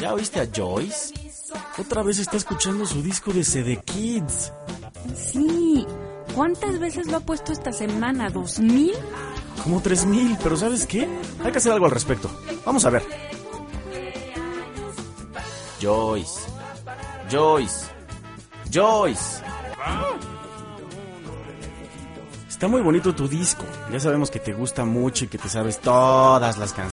¿Ya oíste a Joyce? Otra vez está escuchando su disco de CD Kids. Sí. ¿Cuántas veces lo ha puesto esta semana? ¿2000? Como 3000, pero ¿sabes qué? Hay que hacer algo al respecto. Vamos a ver. Joyce. Está muy bonito tu disco. Ya sabemos que te gusta mucho y que te sabes todas las canciones.